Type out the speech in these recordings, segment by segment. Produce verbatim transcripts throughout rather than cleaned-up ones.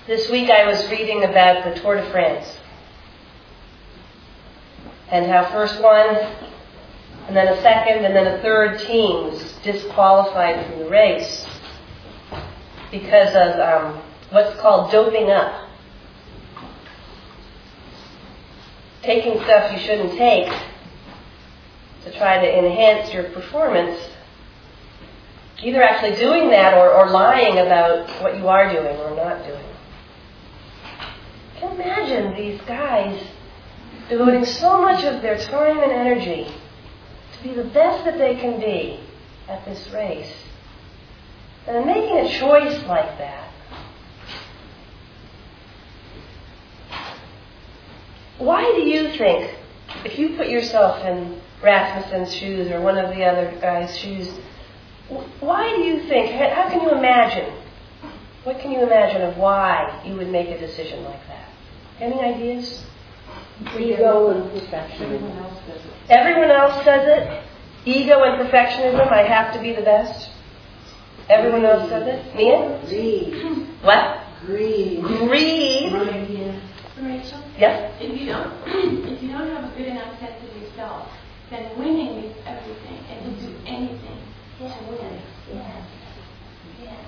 This week I was reading about the Tour de France and how first one, and then a second, and then a third team was disqualified from the race because of um, what's called doping up. Taking stuff you shouldn't take to try to enhance your performance. Either actually doing that or, or lying about what you are doing or not doing. Can you imagine these guys devoting so much of their time and energy to be the best that they can be at this race, and then making a choice like that? Why do you think, if you put yourself in Rasmussen's shoes or one of the other guys' shoes, why do you think, how can you imagine, what can you imagine of why you would make a decision like that? Any ideas? Ego and perfectionism. Everyone else does it. Everyone else does it. Ego and perfectionism, I have to be the best. Everyone Greed. else does it. Mia? Greed. What? Greed. Greed. Greed. Rachel? Yes? If you don't, if you don't have a good enough sense of yourself, then winning means everything, and you'll do anything Yes. to win. Yes. Yes.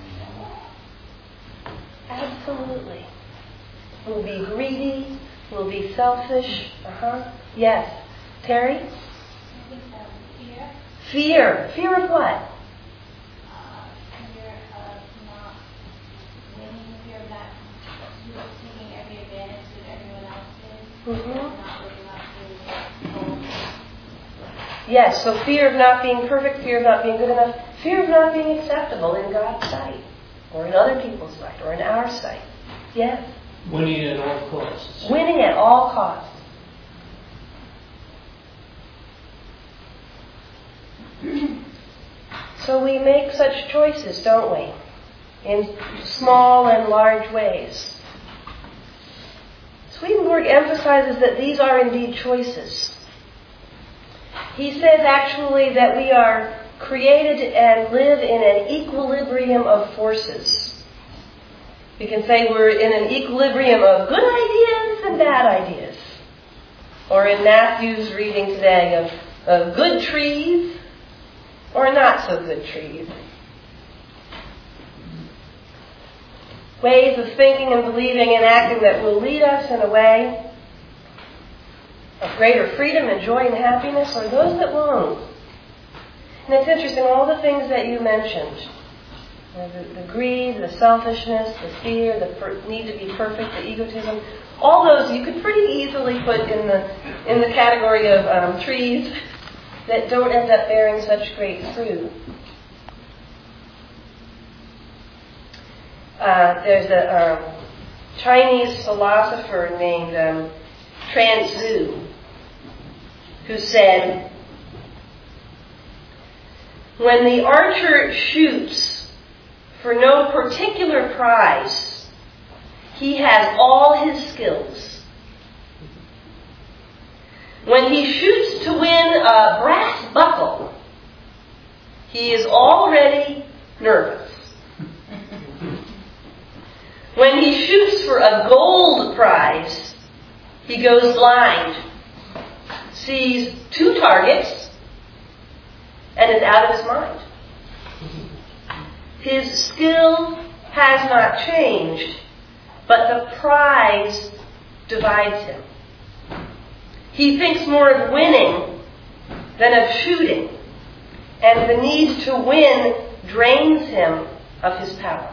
Absolutely. We'll be greedy. We'll be selfish. Uh-huh. Yes. Terry? I think um, fear, Fear. Fear of what? uh, fear of not winning, fear of not taking every advantage that everyone else did, Mm-hmm. not living up to goals. Yes, so fear of not being perfect, fear of not being good enough, fear of not being acceptable in God's sight, or in other people's sight, or in our sight. Yes? Winning at all costs. Winning at all costs. So we make such choices, don't we? In small and large ways. Swedenborg emphasizes that these are indeed choices. He says actually that we are created and live in an equilibrium of forces. We can say we're in an equilibrium of good ideas and bad ideas. Or in Matthew's reading today, of, of good trees or not so good trees. Ways of thinking and believing and acting that will lead us in a way of greater freedom and joy and happiness, or those that won't. And it's interesting, all the things that you mentioned, the, the greed, the selfishness, the fear, the per- need to be perfect, the egotism, all those you could pretty easily put in the in the category of um, trees that don't end up bearing such great fruit. Uh, there's a um, Chinese philosopher named um, Chuang-Tzu who said, "When the archer shoots for no particular prize, he has all his skills. When he shoots to win a brass buckle, he is already nervous. When he shoots for a gold prize, he goes blind, sees two targets, and is out of his mind. His skill has not changed, but the prize divides him. He thinks more of winning than of shooting, and the need to win drains him of his power."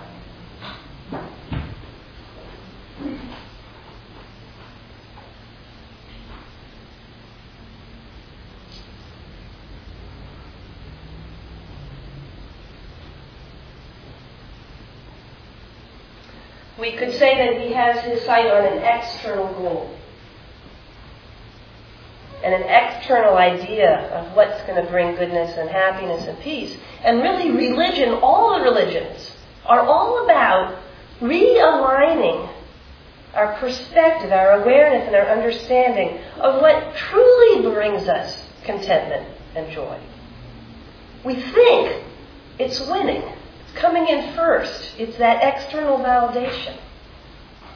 We could say that he has his sight on an external goal and an external idea of what's going to bring goodness and happiness and peace. And really, religion, all the religions, are all about realigning our perspective, our awareness, and our understanding of what truly brings us contentment and joy. We think it's winning. Coming in first. It's that external validation.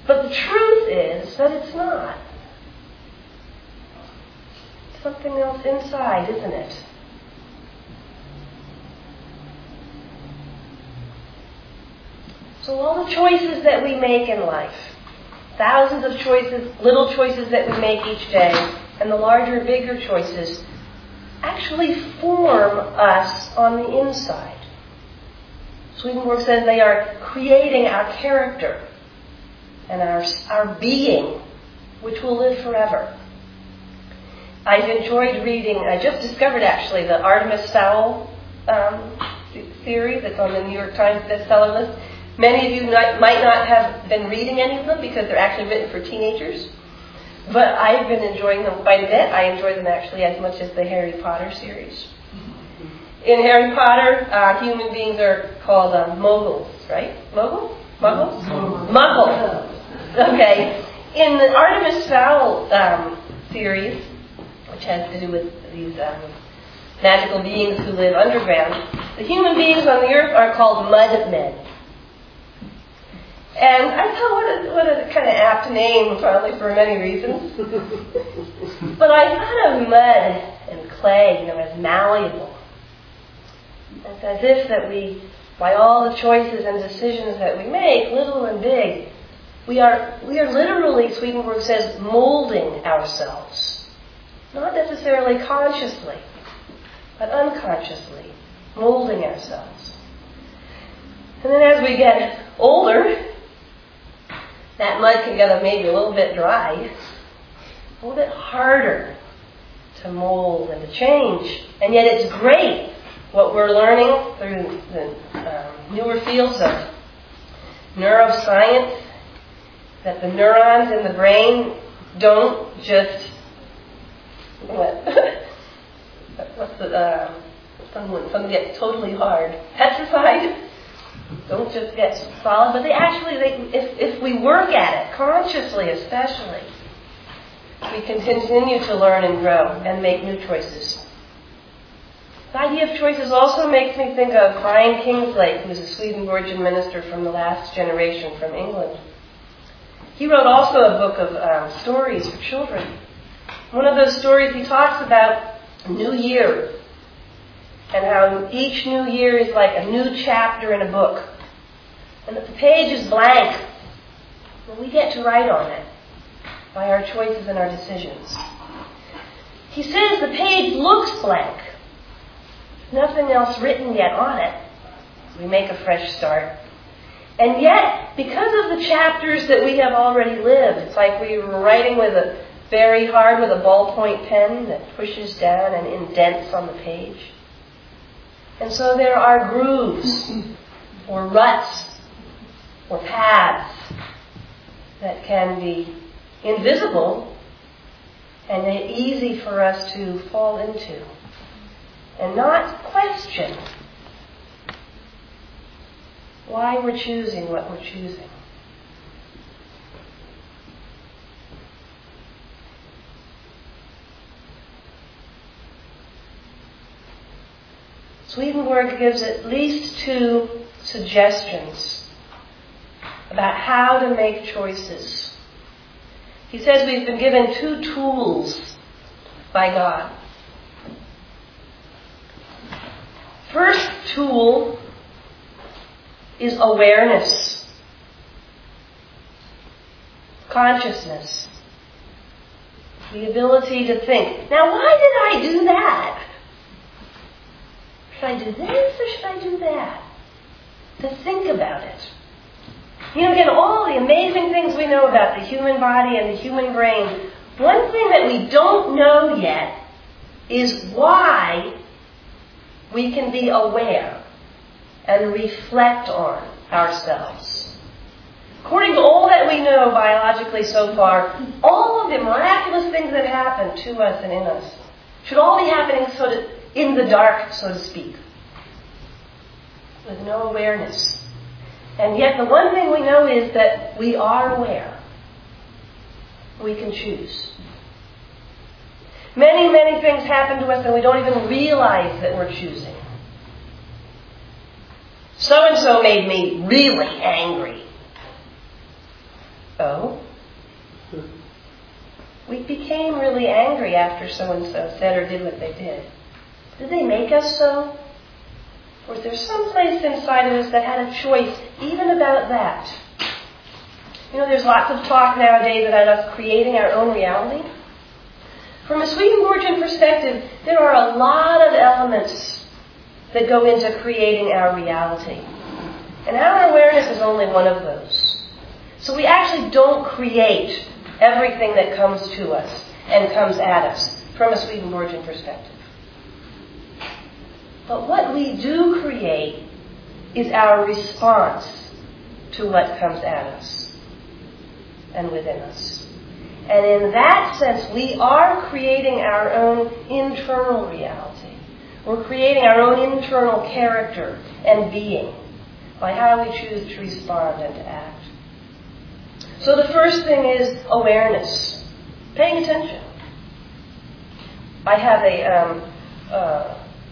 But the truth is that it's not. It's something else inside, isn't it? So all the choices that we make in life, thousands of choices, little choices that we make each day, and the larger, bigger choices, actually form us on the inside. Swedenborg says they are creating our character and our, our being, which will live forever. I've enjoyed reading, I just discovered actually the Artemis Fowl um, series that's on the New York Times bestseller list. Many of you not, might not have been reading any of them because they're actually written for teenagers. But I've been enjoying them quite a bit. I enjoy them actually as much as the Harry Potter series. In Harry Potter, uh, human beings are called uh, moguls, right? Mogul? Muggles? Muggles. Okay. In the Artemis Fowl um, series, which has to do with these um, magical beings who live underground, the human beings on the earth are called mud men. And I thought, what a, what a kind of apt name, probably for many reasons. But I thought of mud and clay, you know, as malleable. It's as if that we, by all the choices and decisions that we make, little and big, we are we are literally, Swedenborg says, molding ourselves. Not necessarily consciously, but unconsciously, molding ourselves. And then as we get older, that mud can get maybe a little bit dry, a little bit harder to mold and to change. And yet it's great what we're learning through the um, newer fields of neuroscience, that the neurons in the brain don't just, what, what's the, uh, something, something gets totally hard, petrified. Don't just get solid, but they actually, they, if, if we work at it, consciously especially, we can continue to learn and grow and make new choices. The idea of choices also makes me think of Brian Kingsley, who's a Swedenborgian minister from the last generation from England. He wrote also a book of um, stories for children. One of those stories he talks about New Year, and how each new year is like a new chapter in a book. And that the page is blank. And we get to write on it by our choices and our decisions. He says the page looks blank. Nothing else written yet on it. We make a fresh start. And yet, because of the chapters that we have already lived, it's like we were writing with a very hard with a ballpoint pen that pushes down and indents on the page. And so there are grooves, or ruts, or paths that can be invisible and easy for us to fall into and not question why we're choosing what we're choosing. Swedenborg gives at least two suggestions about how to make choices. He says we've been given two tools by God. First tool is awareness, consciousness, the ability to think. Now, why did I do that? Should I do this or should I do that? To think about it. You know, again, all the amazing things we know about the human body and the human brain, one thing that we don't know yet is why we can be aware and reflect on ourselves. According to all that we know biologically so far, all of the miraculous things that happen to us and in us should all be happening so that in the dark, so to speak, with no awareness. And yet the one thing we know is that we are aware. We can choose. Many, many things happen to us and we don't even realize that we're choosing. So-and-so made me really angry. Oh? We became really angry after so-and-so said or did what they did. Did they make us so? Or is there some place inside of us that had a choice even about that? You know, there's lots of talk nowadays about us creating our own reality. From a Swedenborgian perspective, there are a lot of elements that go into creating our reality. And our awareness is only one of those. So we actually don't create everything that comes to us and comes at us from a Swedenborgian perspective. But what we do create is our response to what comes at us and within us. And in that sense, we are creating our own internal reality. We're creating our own internal character and being by how we choose to respond and to act. So the first thing is awareness, paying attention. I have a um, uh,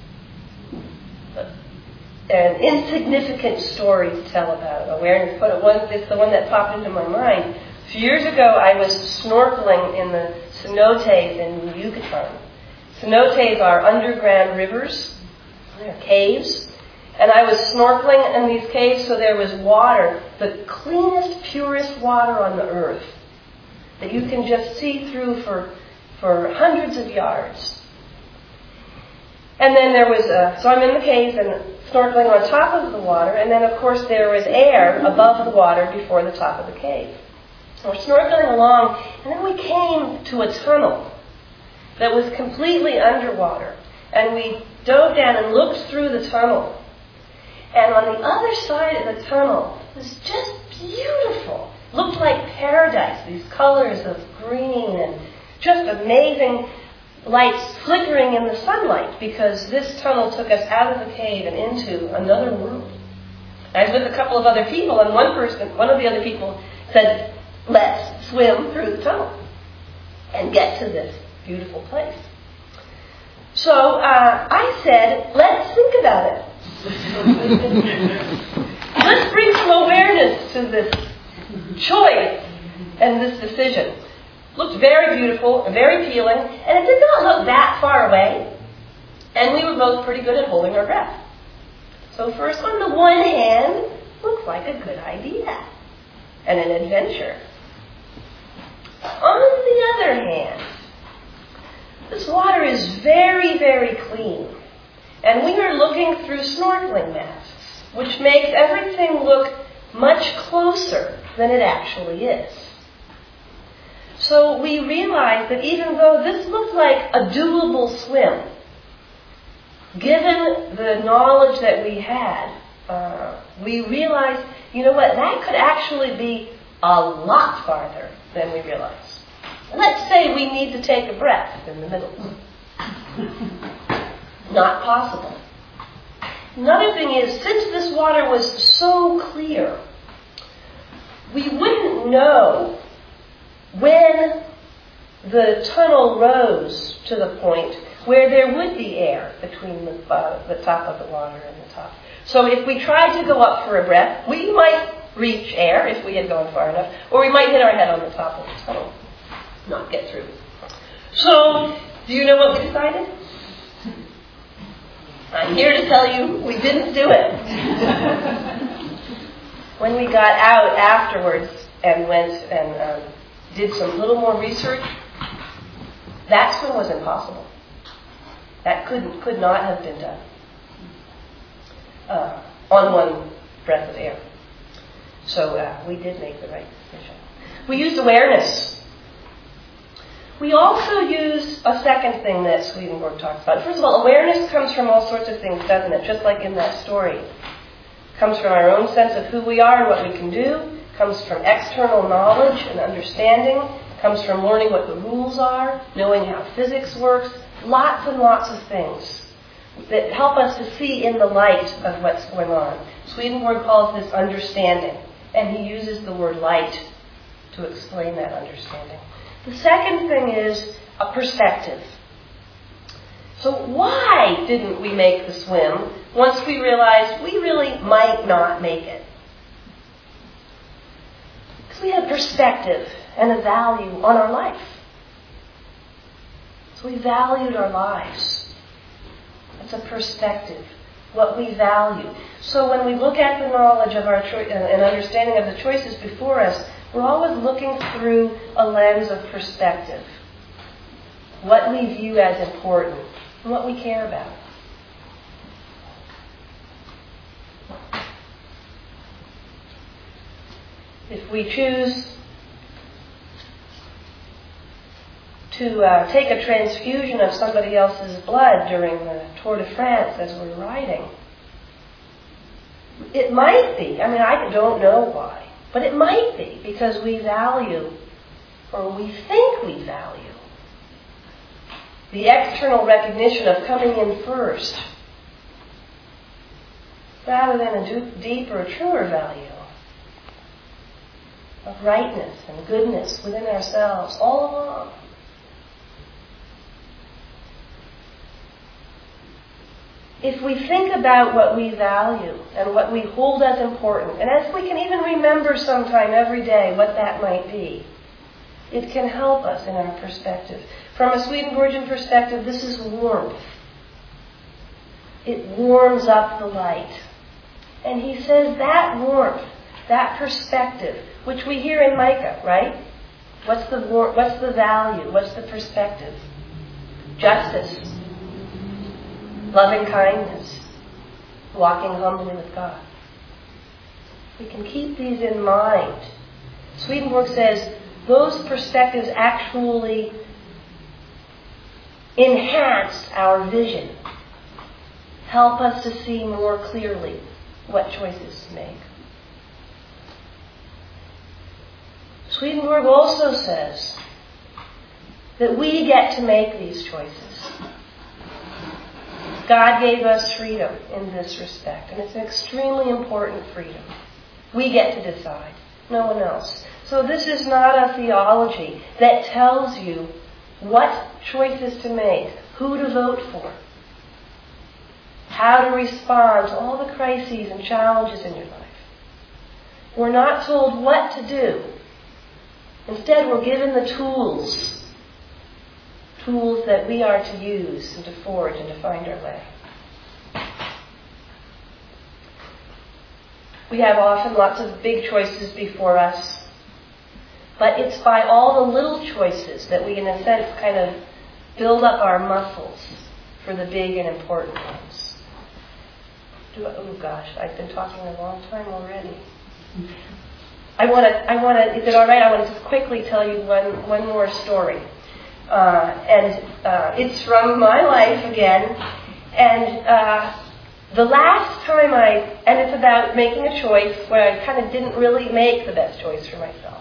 an insignificant story to tell about awareness, but it was, it's the one that popped into my mind. A few years ago, I was snorkeling in the cenotes in Yucatan. Cenotes are underground rivers. They're caves. And I was snorkeling in these caves, so there was water, the cleanest, purest water on the earth that you can just see through for, for hundreds of yards. And then there was, a, so I'm in the caves and snorkeling on top of the water, and then of course there was air above the water before the top of the cave. So we're snorkeling along, and then we came to a tunnel that was completely underwater. And we dove down and looked through the tunnel. And on the other side of the tunnel was just beautiful. Looked like paradise, these colors of green and just amazing lights flickering in the sunlight, because this tunnel took us out of the cave and into another world. I was with a couple of other people, and one person, one of the other people said, "Let's swim through the tunnel and get to this beautiful place." So uh, I said, "Let's think about it. Let's bring some awareness to this choice and this decision." Looked very beautiful and very appealing, and it did not look that far away. And we were both pretty good at holding our breath. So first, on the one hand, looks like a good idea and an adventure. On the other hand, this water is very, very clean. And we are looking through snorkeling masks, which makes everything look much closer than it actually is. So we realized that even though this looked like a doable swim, given the knowledge that we had, uh, we realized, you know what, that could actually be a lot farther than we realized. Let's say we need to take a breath in the middle. Not possible. Another thing is, since this water was so clear, we wouldn't know when the tunnel rose to the point where there would be air between the, uh, the top of the water and the top. So if we tried to go up for a breath, we might reach air if we had gone far enough, or we might hit our head on the top of the tunnel, not get through. So, do you know what we decided? I'm here to tell you we didn't do it. When we got out afterwards and went and um, did some little more research, that swim was impossible. That could could not have been done uh, on one breath of air. So uh, we did make the right decision. We used awareness. We also use a second thing that Swedenborg talks about. First of all, awareness comes from all sorts of things, doesn't it? Just like in that story. It comes from our own sense of who we are and what we can do. Comes from external knowledge and understanding, comes from learning what the rules are, knowing how physics works, lots and lots of things that help us to see in the light of what's going on. Swedenborg calls this understanding, and he uses the word light to explain that understanding. The second thing is a perspective. So why didn't we make the swim once we realized we really might not make it? Because we have perspective and a value on our life. So we valued our lives. It's a perspective, what we value. So when we look at the knowledge of our cho- and understanding of the choices before us, we're always looking through a lens of perspective. What we view as important and what we care about. If we choose to uh, take a transfusion of somebody else's blood during the Tour de France as we're riding, it might be, I mean, I don't know why, but it might be because we value, or we think we value, the external recognition of coming in first, rather than a do- deeper, truer value of rightness and goodness within ourselves all along. If we think about what we value and what we hold as important, and as we can even remember sometime every day what that might be, it can help us in our perspective. From a Swedenborgian perspective, this is warmth. It warms up the light. And he says that warmth, that perspective, which we hear in Micah, right? What's the war- what's the value? What's the perspective? Justice, loving kindness, walking humbly with God. We can keep these in mind. Swedenborg says those perspectives actually enhance our vision, help us to see more clearly what choices to make. Swedenborg also says that we get to make these choices. God gave us freedom in this respect, and it's an extremely important freedom. We get to decide, no one else. So this is not a theology that tells you what choices to make, who to vote for, how to respond to all the crises and challenges in your life. We're not told what to do. Instead, we're given the tools, tools that we are to use and to forge and to find our way. We have often lots of big choices before us, but it's by all the little choices that we, in a sense, kind of build up our muscles for the big and important ones. Do, oh gosh, I've been talking a long time already. I want to, I want to, is it all right? I want to just quickly tell you one, one more story. Uh, and uh, it's from my life again. And uh, the last time I, and it's about making a choice where I kind of didn't really make the best choice for myself.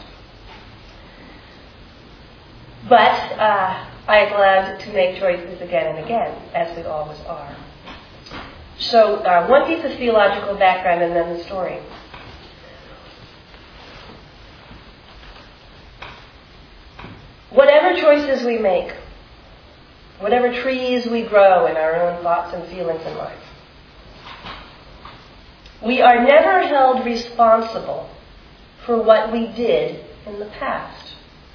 But uh, I'm glad to make choices again and again, as we always are. So uh, one piece of theological background and then the story. Whatever choices we make, whatever trees we grow in our own thoughts and feelings in life, we are never held responsible for what we did in the past.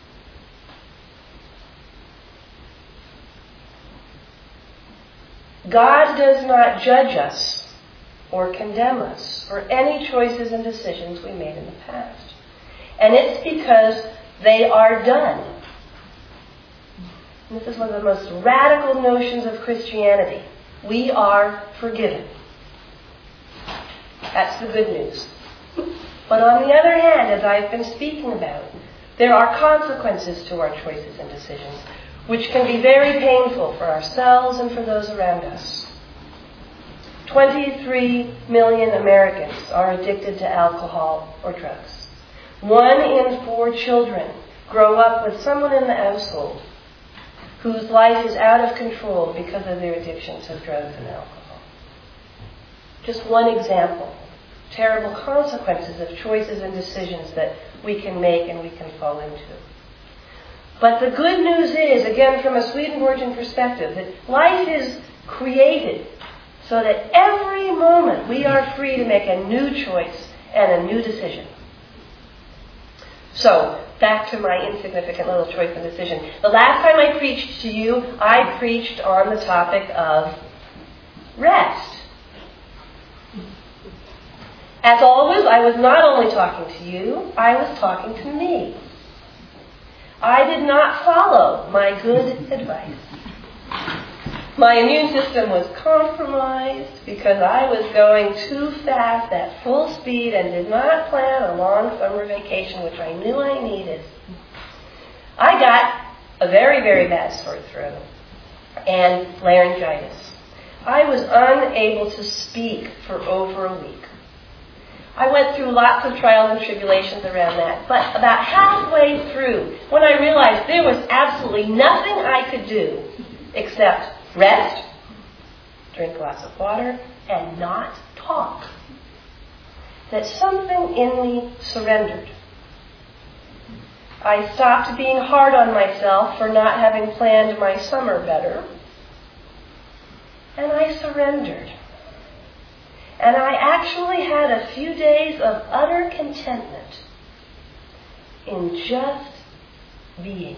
God does not judge us or condemn us for any choices and decisions we made in the past. And it's because they are done. This is one of the most radical notions of Christianity. We are forgiven. That's the good news. But on the other hand, as I've been speaking about, there are consequences to our choices and decisions, which can be very painful for ourselves and for those around us. twenty-three million Americans are addicted to alcohol or drugs. One in four children grow up with someone in the household whose life is out of control because of their addiction to drugs and alcohol. Just one example. Terrible consequences of choices and decisions that we can make and we can fall into. But the good news is, again from a Swedenborgian perspective, that life is created so that every moment we are free to make a new choice and a new decision. So, back to my insignificant little choice and decision. The last time I preached to you, I preached on the topic of rest. As always, I was not only talking to you, I was talking to me. I did not follow my good advice. My immune system was compromised because I was going too fast at full speed and did not plan a long summer vacation, which I knew I needed. I got a very, very bad sore throat and laryngitis. I was unable to speak for over a week. I went through lots of trials and tribulations around that, but about halfway through, when I realized there was absolutely nothing I could do except rest, drink lots of water, and not talk, that something in me surrendered. I stopped being hard on myself for not having planned my summer better, and I surrendered. And I actually had a few days of utter contentment in just being.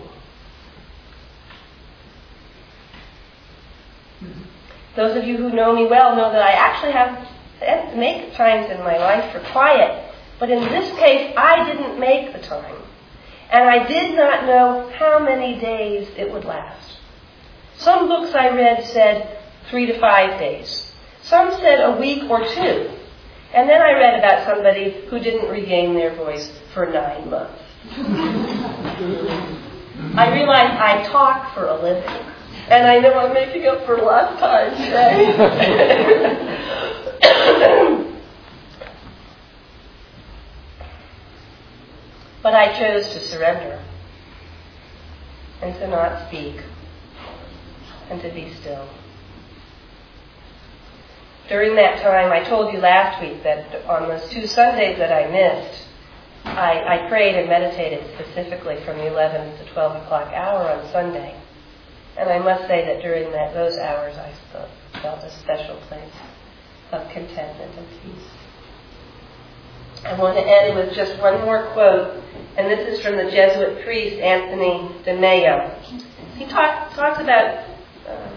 Those of you who know me well know that I actually have to make times in my life for quiet. But in this case, I didn't make the time. And I did not know how many days it would last. Some books I read said three to five days. Some said a week or two. And then I read about somebody who didn't regain their voice for nine months. I realized I talk for a living. And I know I'm making up for lost time today. But I chose to surrender and to not speak and to be still. During that time, I told you last week that on those two Sundays that I missed, I, I prayed and meditated specifically from the eleven to twelve o'clock hour on Sunday. And I must say that during that, those hours I felt a special place of contentment and peace. I want to end with just one more quote, and this is from the Jesuit priest Anthony de Mello. He talk, talks about um,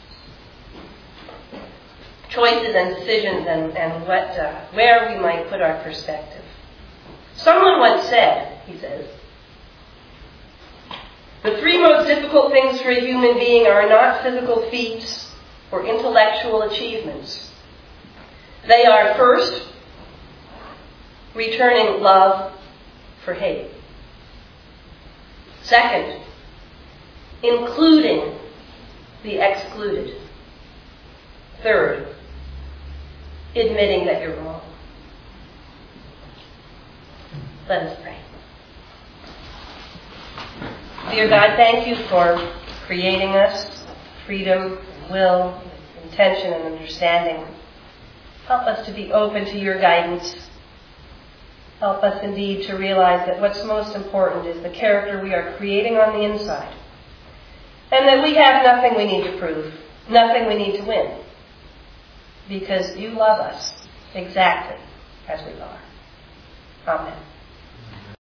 choices and decisions and, and what, uh, where we might put our perspective. Someone once said, he says, the three most difficult things for a human being are not physical feats or intellectual achievements. They are, first, returning love for hate. Second, including the excluded. Third, admitting that you're wrong. Let us pray. Dear God, thank you for creating us, freedom, will, intention, and understanding. Help us to be open to your guidance. Help us indeed to realize that what's most important is the character we are creating on the inside. And that we have nothing we need to prove, nothing we need to win. Because you love us exactly as we are. Amen.